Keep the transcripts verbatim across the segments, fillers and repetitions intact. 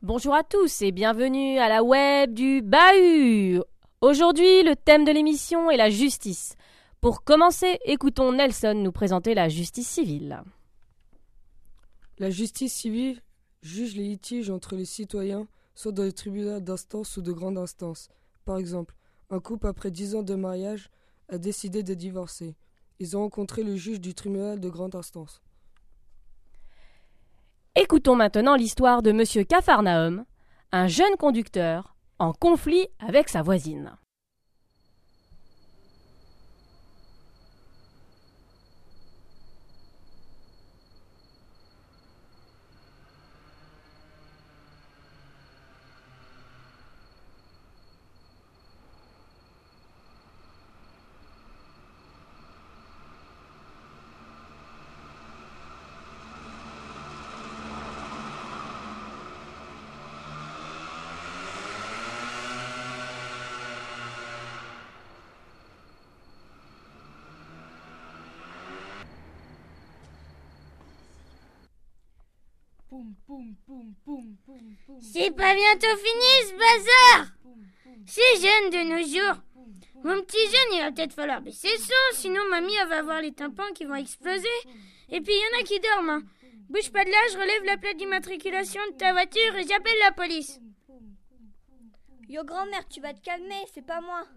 Bonjour à tous et bienvenue à la web du Bahut. Aujourd'hui, le thème de l'émission est la justice. Pour commencer, écoutons Nelson nous présenter la justice civile. La justice civile juge les litiges entre les citoyens, soit dans les tribunaux d'instance ou de grande instance. Par exemple, un couple après dix ans de mariage a décidé de divorcer. Ils ont rencontré le juge du tribunal de grande instance. Écoutons maintenant l'histoire de Monsieur Capharnaüm, un jeune conducteur en conflit avec sa voisine. C'est pas bientôt fini ce bazar. C'est jeune de nos jours. Mon petit jeune, il va peut-être falloir baisser le son, sinon mamie elle va avoir les tympans qui vont exploser. Et puis il y en a qui dorment. Hein. Bouge pas de là, je relève la plaque d'immatriculation de ta voiture et j'appelle la police. Yo grand-mère, tu vas te calmer, c'est pas moi.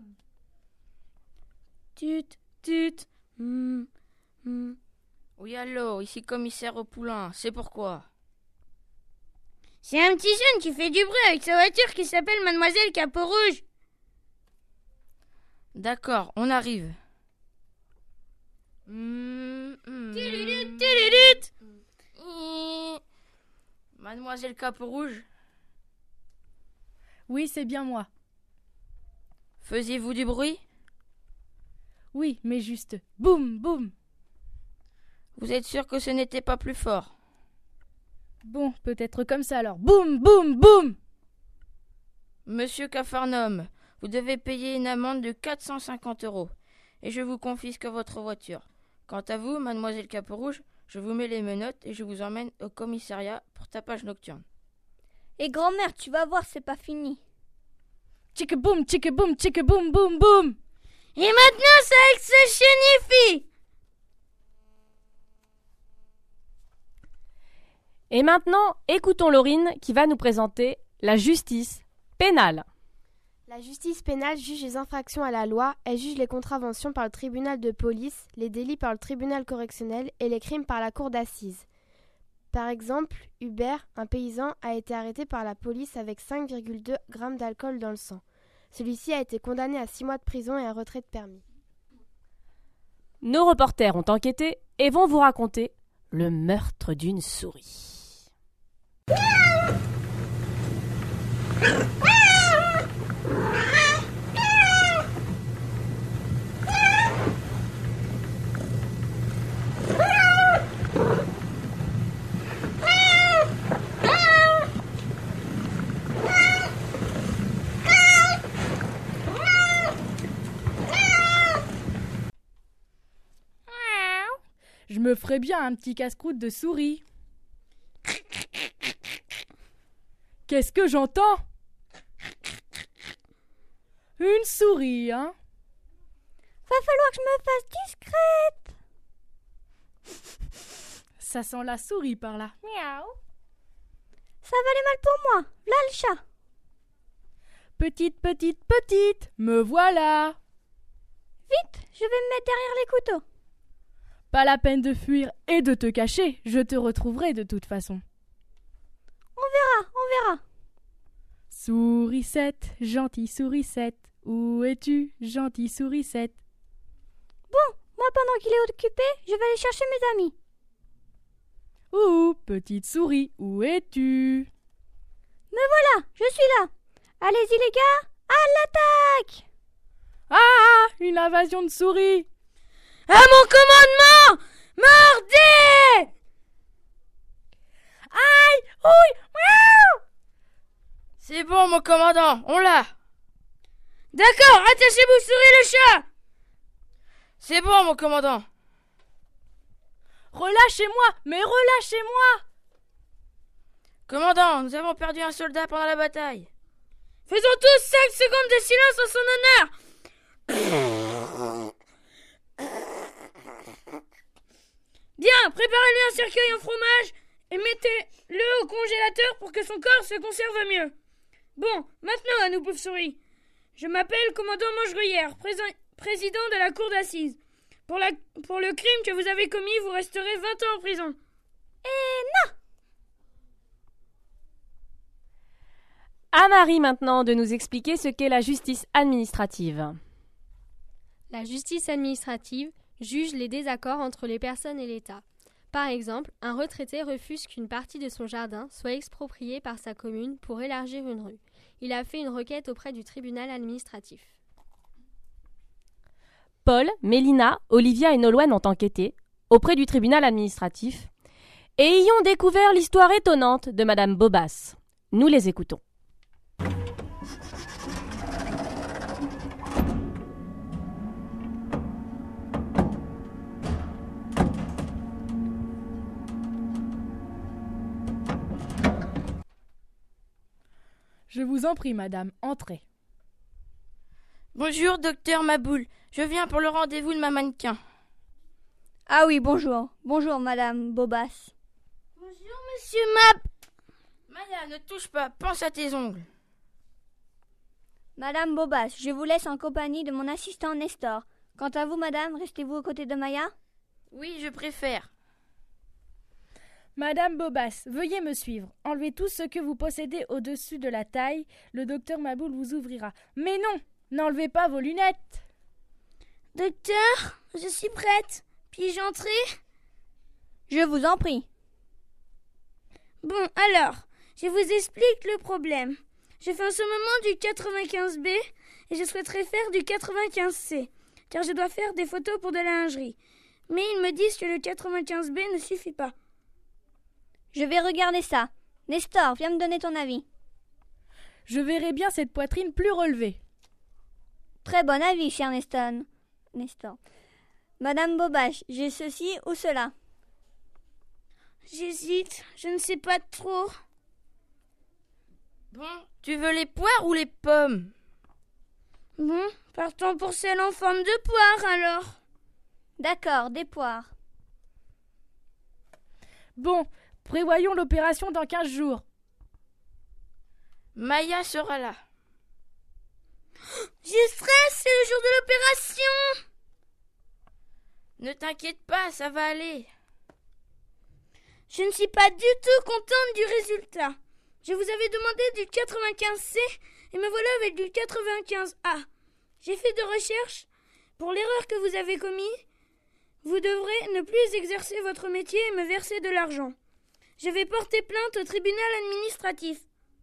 Tut, tut. Mmh. Mmh. Oui, allô, ici commissaire au poulain, c'est pourquoi? C'est un petit jeune qui fait du bruit avec sa voiture qui s'appelle Mademoiselle Capot Rouge. D'accord, on arrive. Mmh, mmh, Tudulut, tudulut. Mmh. Mademoiselle Capot Rouge? Oui, c'est bien moi. Faisiez-vous du bruit? Oui, mais juste boum, boum. Vous êtes sûr que ce n'était pas plus fort? Bon, peut-être comme ça alors. Boum, boum, boum. Monsieur Capharnaüm, vous devez payer une amende de quatre cent cinquante euros et je vous confisque votre voiture. Quant à vous, mademoiselle Capot Rouge, je vous mets les menottes et je vous emmène au commissariat pour tapage nocturne. Et grand-mère, tu vas voir, c'est pas fini. Tchic boum, tchic boum, tchic boum, boum, boum. Et maintenant, c'est avec ce chenifie. Et maintenant, écoutons Laurine qui va nous présenter la justice pénale. La justice pénale juge les infractions à la loi, elle juge les contraventions par le tribunal de police, les délits par le tribunal correctionnel et les crimes par la cour d'assises. Par exemple, Hubert, un paysan, a été arrêté par la police avec cinq virgule deux grammes d'alcool dans le sang. Celui-ci a été condamné à six mois de prison et un retrait de permis. Nos reporters ont enquêté et vont vous raconter le meurtre d'une souris. Je me ferais bien un petit casse-croûte de souris. Qu'est-ce que j'entends? Une souris, hein? Va falloir que je me fasse discrète. Ça sent la souris par là. Miaou. Ça valait mal pour moi. Là le chat. Petite, petite, petite, me voilà. Vite, je vais me mettre derrière les couteaux. Pas la peine de fuir et de te cacher, je te retrouverai de toute façon. On verra, on verra. Sourisette, gentille sourisette, où es-tu, gentille sourisette? Bon, moi pendant qu'il est occupé, je vais aller chercher mes amis. Ouh, petite souris, où es-tu? Me voilà, je suis là. Allez-y les gars, à l'attaque! Ah, une invasion de souris! À mon commandement! Mordez! Aïe! Ouille! Miaou! C'est bon, mon commandant, on l'a! D'accord, attachez-vous, souris le chat! C'est bon, mon commandant! Relâchez-moi, mais relâchez-moi! Commandant, nous avons perdu un soldat pendant la bataille. Faisons tous cinq secondes de silence en son honneur. Bien, préparez-lui un cercueil en fromage et mettez-le au congélateur pour que son corps se conserve mieux. Bon, maintenant à nous, pauvres-souris. Je m'appelle commandant Mangeruyère, prés- président de la cour d'assises. Pour, la, pour le crime que vous avez commis, vous resterez vingt ans en prison. Et non! À Marie maintenant de nous expliquer ce qu'est la justice administrative. La justice administrative juge les désaccords entre les personnes et l'État. Par exemple, un retraité refuse qu'une partie de son jardin soit expropriée par sa commune pour élargir une rue. Il a fait une requête auprès du tribunal administratif. Paul, Mélina, Olivia et Nolwenn ont enquêté auprès du tribunal administratif et y ont découvert l'histoire étonnante de Madame Bobas. Nous les écoutons. Je vous en prie, madame, entrez. Bonjour, docteur Maboul. Je viens pour le rendez-vous de ma mannequin. Ah oui, bonjour. Bonjour, madame Bobas. Bonjour, monsieur Mab. Maya, ne touche pas, pense à tes ongles. Madame Bobas, je vous laisse en compagnie de mon assistant Nestor. Quant à vous, madame, restez-vous aux côtés de Maya? Oui, je préfère. Madame Bobas, veuillez me suivre. Enlevez tout ce que vous possédez au-dessus de la taille. Le docteur Maboul vous ouvrira. Mais non, n'enlevez pas vos lunettes. Docteur, je suis prête. Puis-je entrer? Je vous en prie. Bon, alors, je vous explique le problème. Je fais en ce moment du quatre-vingt-quinze B et je souhaiterais faire du quatre-vingt-quinze C, car je dois faire des photos pour de la lingerie. Mais ils me disent que le quatre-vingt-quinze B ne suffit pas. Je vais regarder ça. Nestor, viens me donner ton avis. Je verrai bien cette poitrine plus relevée. Très bon avis, cher Neston. Nestor. Madame Bobas, j'ai ceci ou cela? J'hésite, je ne sais pas trop. Bon, tu veux les poires ou les pommes? Bon, partons pour celle en forme de poire alors. D'accord, des poires. Bon, prévoyons l'opération dans quinze jours. Maya sera là. J'ai stress, c'est le jour de l'opération. Ne t'inquiète pas, ça va aller. Je ne suis pas du tout contente du résultat. Je vous avais demandé du quatre-vingt-quinze C et me voilà avec du quatre-vingt-quinze A. J'ai fait des recherches. Pour l'erreur que vous avez commise, vous devrez ne plus exercer votre métier et me verser de l'argent. Je vais porter plainte au tribunal administratif.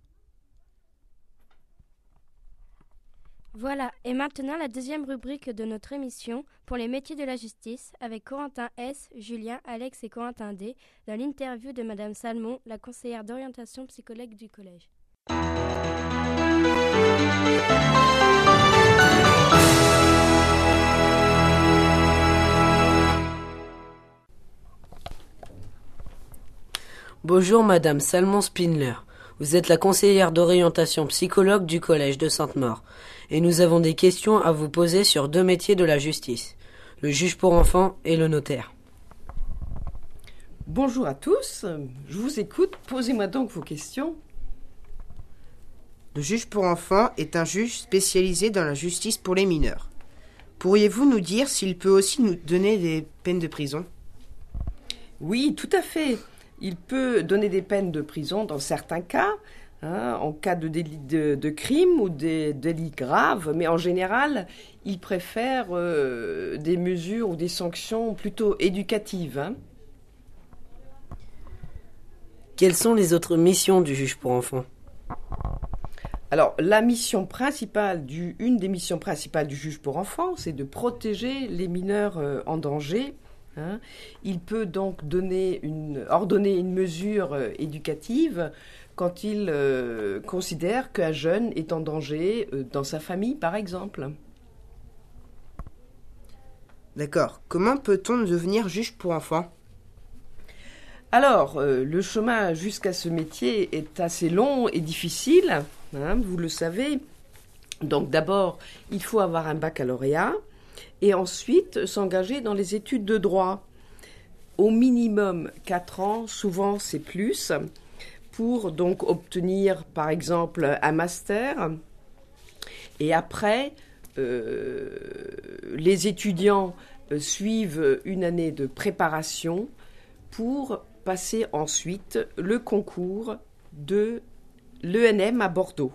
Voilà, et maintenant la deuxième rubrique de notre émission pour les métiers de la justice avec Corentin S, Julien, Alex et Corentin D dans l'interview de Madame Salmon, la conseillère d'orientation psychologue du collège. Bonjour Madame Salmon Spindler. Vous êtes la conseillère d'orientation psychologue du collège de Sainte-Maure et nous avons des questions à vous poser sur deux métiers de la justice, le juge pour enfants et le notaire. Bonjour à tous, je vous écoute, posez-moi donc vos questions. Le juge pour enfants est un juge spécialisé dans la justice pour les mineurs. Pourriez-vous nous dire s'il peut aussi nous donner des peines de prison? Oui, tout à fait. Il peut donner des peines de prison dans certains cas, hein, en cas de délit de, de crime ou des délits graves, mais en général, il préfère euh, des mesures ou des sanctions plutôt éducatives. Hein. Quelles sont les autres missions du juge pour enfants? Alors, la mission principale, du, une des missions principales du juge pour enfants, c'est de protéger les mineurs euh, en danger. Hein. Il peut donc donner une, ordonner une mesure euh, éducative quand il euh, considère qu'un jeune est en danger euh, dans sa famille, par exemple. D'accord. Comment peut-on devenir juge pour enfants? Alors, euh, le chemin jusqu'à ce métier est assez long et difficile, hein, vous le savez. Donc d'abord, il faut avoir un baccalauréat et ensuite s'engager dans les études de droit. Au minimum quatre ans, souvent c'est plus, pour donc obtenir par exemple un master. Et après, euh, les étudiants euh, suivent une année de préparation pour passer ensuite le concours de l'E N M à Bordeaux.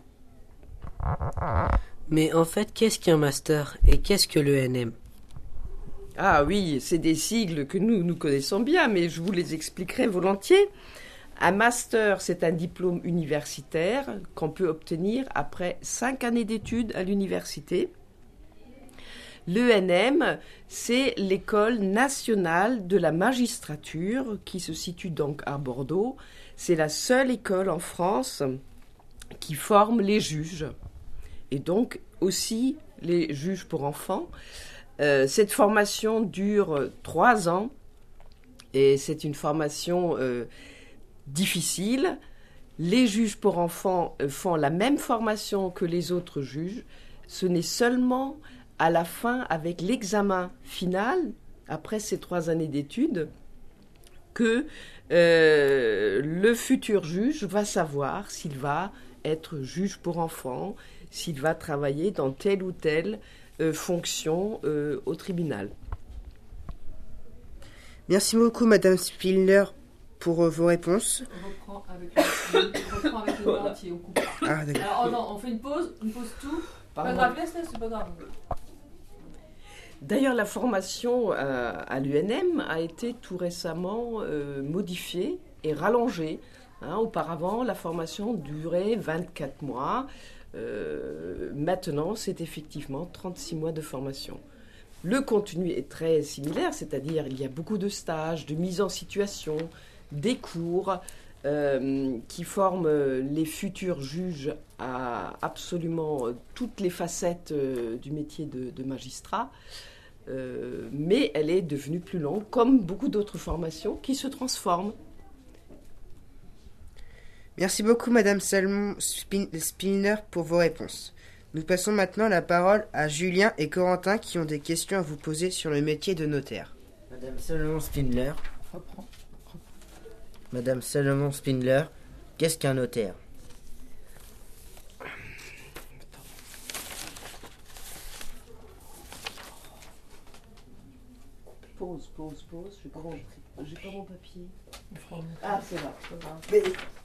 Mais en fait, qu'est-ce qu'un master et qu'est-ce que l'E N M? Ah oui, c'est des sigles que nous, nous connaissons bien, mais je vous les expliquerai volontiers. Un master, c'est un diplôme universitaire qu'on peut obtenir après cinq années d'études à l'université. L'E N M, c'est l'École nationale de la magistrature qui se situe donc à Bordeaux. C'est la seule école en France qui forme les juges et donc aussi les juges pour enfants. Euh, cette formation dure trois ans et c'est une formation euh, difficile. Les juges pour enfants euh, font la même formation que les autres juges. Ce n'est seulement à la fin, avec l'examen final, après ces trois années d'études, que euh, le futur juge va savoir s'il va être juge pour enfants, s'il va travailler dans telle ou telle euh, fonction euh, au tribunal. Merci beaucoup, Madame Spillner, pour euh, vos réponses. On reprend avec le, on reprend avec le mot entier, on coupe. Ah, d'accord. Alors, oh non, on fait une pause, on pose tout. Pas grave, laisse, laisse, c'est pas grave. D'ailleurs, la formation euh, à l'U N M a été tout récemment euh, modifiée et rallongée. Hein, auparavant, la formation durait vingt-quatre mois. Euh, maintenant, c'est effectivement trente-six mois de formation. Le contenu est très similaire, c'est-à-dire il y a beaucoup de stages, de mise en situation, des cours euh, qui forment les futurs juges à absolument toutes les facettes euh, du métier de, de magistrat. Euh, mais elle est devenue plus longue, comme beaucoup d'autres formations qui se transforment. Merci beaucoup, Madame Salmon Spillner, pour vos réponses. Nous passons maintenant la parole à Julien et Corentin qui ont des questions à vous poser sur le métier de notaire. Madame Salomon Spindler. Madame Salomon Spindler, qu'est-ce qu'un notaire? Pause, pause, pause. J'ai pas mon, j'ai pas mon papier. Ah, c'est là. Mais...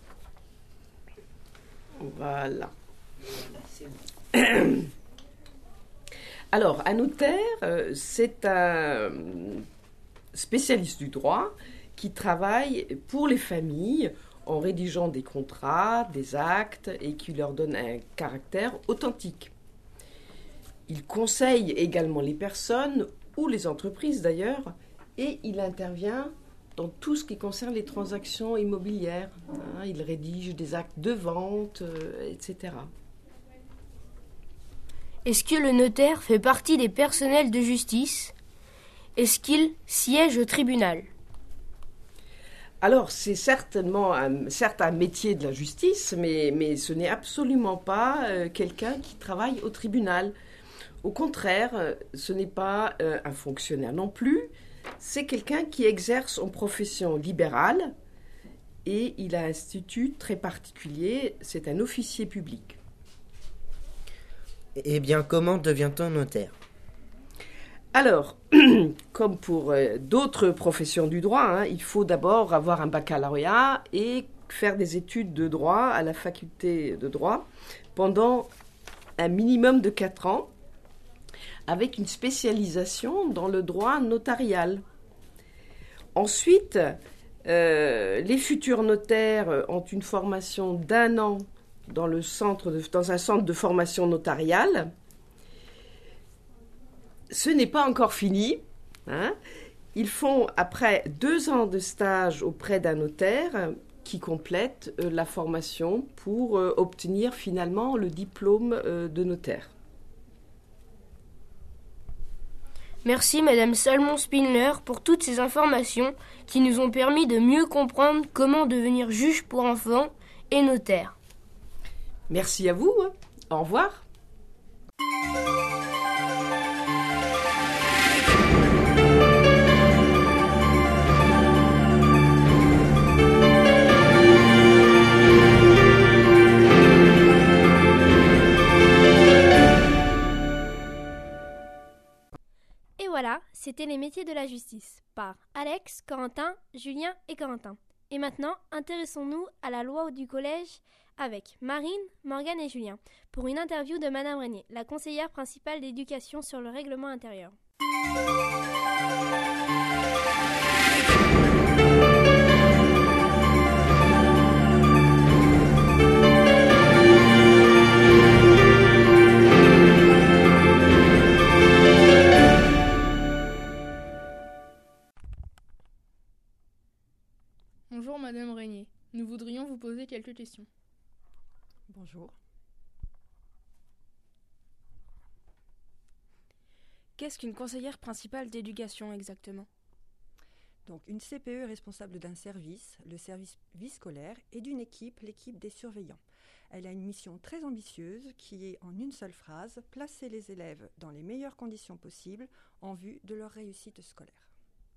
Voilà. Alors, un notaire, c'est un spécialiste du droit qui travaille pour les familles en rédigeant des contrats, des actes et qui leur donne un caractère authentique. Il conseille également les personnes ou les entreprises d'ailleurs, et il intervient dans tout ce qui concerne les transactions immobilières. Hein, il rédige des actes de vente, euh, et cetera. Est-ce que le notaire fait partie des personnels de justice? Est-ce qu'il siège au tribunal? Alors, c'est certainement un, certes un métier de la justice, mais, mais ce n'est absolument pas euh, quelqu'un qui travaille au tribunal. Au contraire, ce n'est pas euh, un fonctionnaire non plus, c'est quelqu'un qui exerce en profession libérale et il a un statut très particulier, c'est un officier public. Eh bien, comment devient-on notaire? Alors, comme pour euh, d'autres professions du droit, hein, il faut d'abord avoir un baccalauréat et faire des études de droit à la faculté de droit pendant un minimum de quatre ans, avec une spécialisation dans le droit notarial. Ensuite, euh, les futurs notaires ont une formation d'un an dans, le centre de, dans un centre de formation notariale. Ce n'est pas encore fini. Hein. Ils font après deux ans de stage auprès d'un notaire qui complète euh, la formation pour euh, obtenir finalement le diplôme euh, de notaire. Merci Madame Salmon-Spindler pour toutes ces informations qui nous ont permis de mieux comprendre comment devenir juge pour enfants et notaire. Merci à vous. Hein. Au revoir. Et voilà, c'était les métiers de la justice par Alex, Corentin, Julien et Corentin. Et maintenant, intéressons-nous à la loi du collège avec Marine, Morgane et Julien pour une interview de Madame Régnier, la conseillère principale d'éducation sur le règlement intérieur. Bonjour Madame Régnier, nous voudrions vous poser quelques questions. Bonjour. Qu'est-ce qu'une conseillère principale d'éducation exactement ? Donc une C P E est responsable d'un service, le service vie scolaire, et d'une équipe, l'équipe des surveillants. Elle a une mission très ambitieuse qui est, en une seule phrase, placer les élèves dans les meilleures conditions possibles en vue de leur réussite scolaire.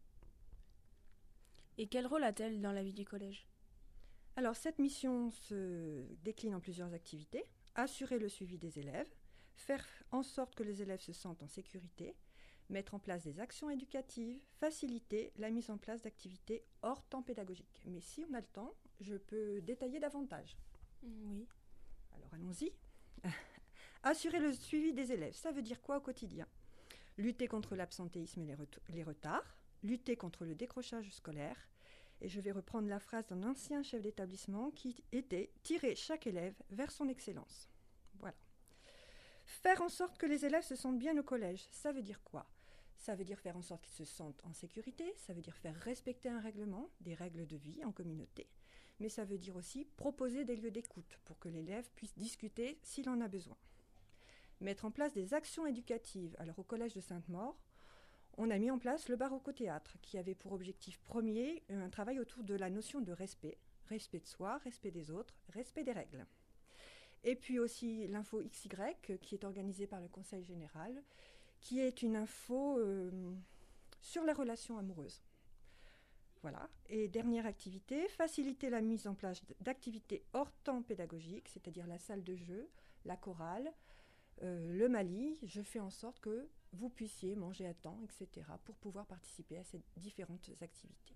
Et quel rôle a-t-elle dans la vie du collège ? Alors cette mission se décline en plusieurs activités. Assurer le suivi des élèves, faire en sorte que les élèves se sentent en sécurité, mettre en place des actions éducatives, faciliter la mise en place d'activités hors temps pédagogique. Mais si on a le temps, je peux détailler davantage. Oui. Alors allons-y. Assurer le suivi des élèves, ça veut dire quoi au quotidien ? Lutter contre l'absentéisme et les, ret- les retards, lutter contre le décrochage scolaire. Et je vais reprendre la phrase d'un ancien chef d'établissement qui était « tirer chaque élève vers son excellence ». Voilà. Faire en sorte que les élèves se sentent bien au collège, ça veut dire quoi ? Ça veut dire faire en sorte qu'ils se sentent en sécurité, ça veut dire faire respecter un règlement, des règles de vie en communauté, mais ça veut dire aussi proposer des lieux d'écoute pour que l'élève puisse discuter s'il en a besoin. Mettre en place des actions éducatives. Alors au collège de Sainte-Maure, on a mis en place le Barocco-théâtre qui avait pour objectif premier un travail autour de la notion de respect, respect de soi, respect des autres, respect des règles. Et puis aussi l'info X Y qui est organisée par le Conseil général, qui est une info euh, sur la relation amoureuse. Voilà. Et dernière activité, faciliter la mise en place d'activités hors temps pédagogique, c'est-à-dire la salle de jeu, la chorale, euh, le Mali. Je fais en sorte que vous puissiez manger à temps, et cetera, pour pouvoir participer à ces différentes activités.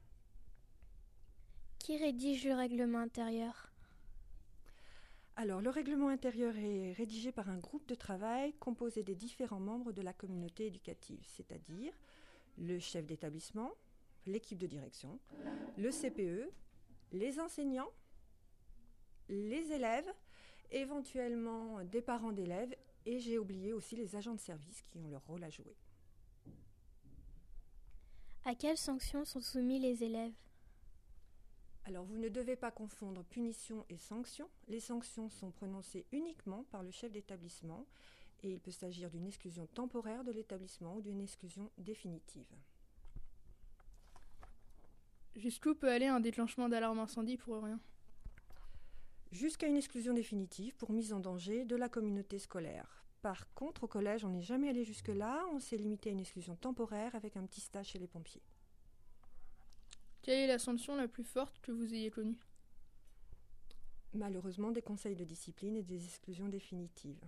Qui rédige le règlement intérieur ? Alors, le règlement intérieur est rédigé par un groupe de travail composé des différents membres de la communauté éducative, c'est-à-dire le chef d'établissement, l'équipe de direction, le C P E, les enseignants, les élèves, éventuellement des parents d'élèves, et j'ai oublié aussi les agents de service qui ont leur rôle à jouer. À quelles sanctions sont soumis les élèves ? Alors, vous ne devez pas confondre punition et sanction. Les sanctions sont prononcées uniquement par le chef d'établissement et il peut s'agir d'une exclusion temporaire de l'établissement ou d'une exclusion définitive. Jusqu'où peut aller un déclenchement d'alarme incendie pour rien ? Jusqu'à une exclusion définitive pour mise en danger de la communauté scolaire. Par contre, au collège, on n'est jamais allé jusque-là. On s'est limité à une exclusion temporaire avec un petit stage chez les pompiers. Quelle est la sanction la plus forte que vous ayez connue ? Malheureusement, des conseils de discipline et des exclusions définitives.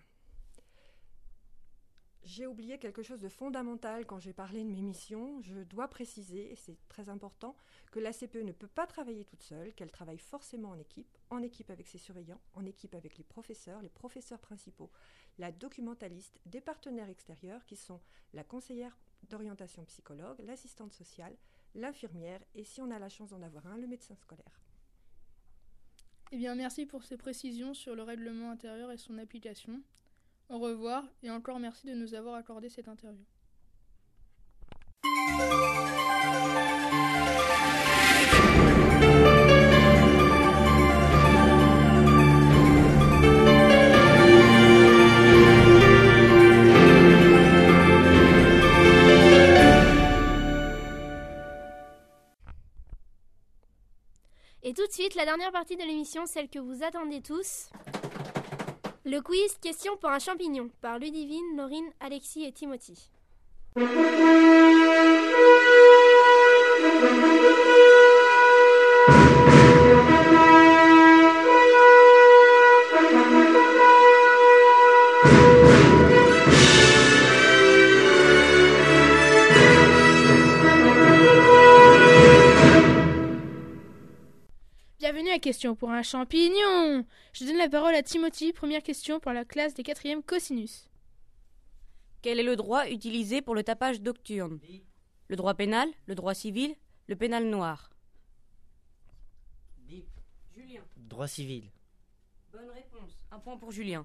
J'ai oublié quelque chose de fondamental quand j'ai parlé de mes missions. Je dois préciser, et c'est très important, que la C P E ne peut pas travailler toute seule, qu'elle travaille forcément en équipe, en équipe avec ses surveillants, en équipe avec les professeurs, les professeurs principaux, la documentaliste, des partenaires extérieurs qui sont la conseillère d'orientation psychologue, l'assistante sociale, l'infirmière et si on a la chance d'en avoir un, le médecin scolaire. Eh bien, merci pour ces précisions sur le règlement intérieur et son application. Au revoir et encore merci de nous avoir accordé cette interview. la dernière partie de l'émission, celle que vous attendez tous. Le quiz Question pour un champignon par Ludivine, Laurine, Alexis et Timothy. Bienvenue à Question pour un champignon. Je donne la parole à Timothy. Première question pour la classe des quatrièmes cosinus. Quel est le droit utilisé pour le tapage nocturne? Le droit pénal, le droit civil, le pénal noir. Bip. Julien. Droit civil. Bonne réponse. Un point pour Julien.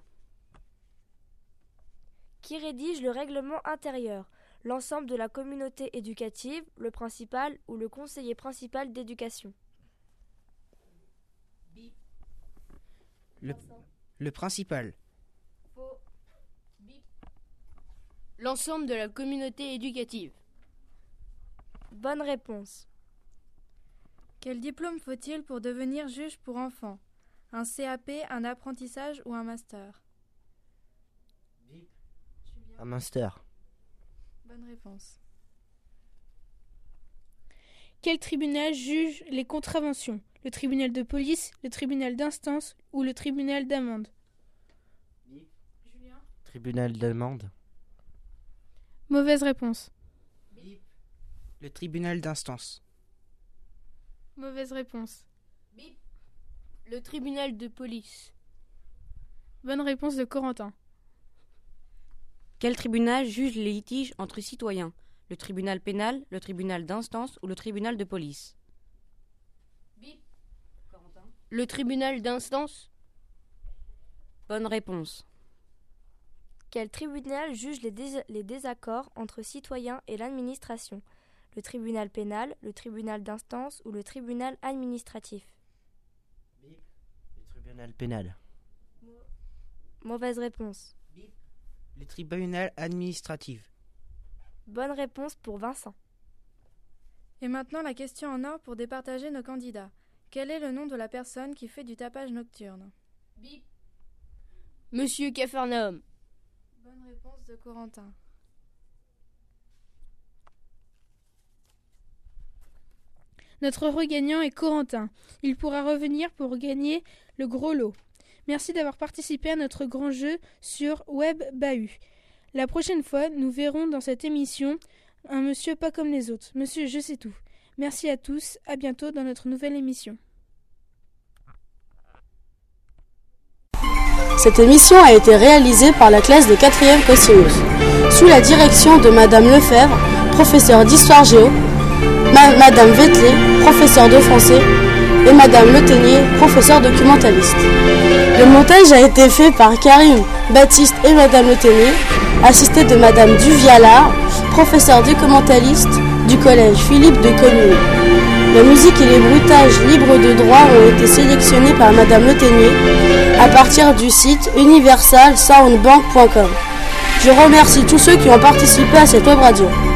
Qui rédige le règlement intérieur? L'ensemble de la communauté éducative, le principal ou le conseiller principal d'éducation? Le, le principal. Faux. Bip. L'ensemble de la communauté éducative. Bonne réponse. Quel diplôme faut-il pour devenir juge pour enfants? Un C A P, un apprentissage ou un master? Un master. Bonne réponse. Quel tribunal juge les contraventions? Le tribunal de police, le tribunal d'instance ou le tribunal d'amende? Julien. Tribunal d'amende. Mauvaise réponse. Le tribunal d'instance. Mauvaise réponse. Bip. Le tribunal de police. Bonne réponse de Corentin. Quel tribunal juge les litiges entre citoyens? Le tribunal pénal, le tribunal d'instance ou le tribunal de police? Bip. Le tribunal d'instance. Bonne réponse. Quel tribunal juge les, dés- les désaccords entre citoyens et l'administration? Le tribunal pénal, le tribunal d'instance ou le tribunal administratif? Bip. Le tribunal pénal. Mauvaise réponse. Bip. Le tribunal administratif. Bonne réponse pour Vincent. Et maintenant la question en or pour départager nos candidats. Quel est le nom de la personne qui fait du tapage nocturne? Bip. Monsieur Capharnaüm. Bonne réponse de Corentin. Notre heureux gagnant est Corentin. Il pourra revenir pour gagner le gros lot. Merci d'avoir participé à notre grand jeu sur Web Bahut. La prochaine fois, nous verrons dans cette émission un monsieur pas comme les autres. Monsieur Je sais tout. Merci à tous. À bientôt dans notre nouvelle émission. Cette émission a été réalisée par la classe des quatrièmes cosinus, sous la direction de Madame Lefebvre, professeure d'histoire géo, Ma- Madame Vettelé, professeure de français, et Madame Leténier, professeure documentaliste. Le montage a été fait par Karim, Baptiste et Madame Leténier, assistée de Madame Duvialard, professeure documentaliste du collège Philippe de Commune. La musique et les bruitages libres de droit ont été sélectionnés par Madame Leténier à partir du site universal sound bank point com. Je remercie tous ceux qui ont participé à cette web radio.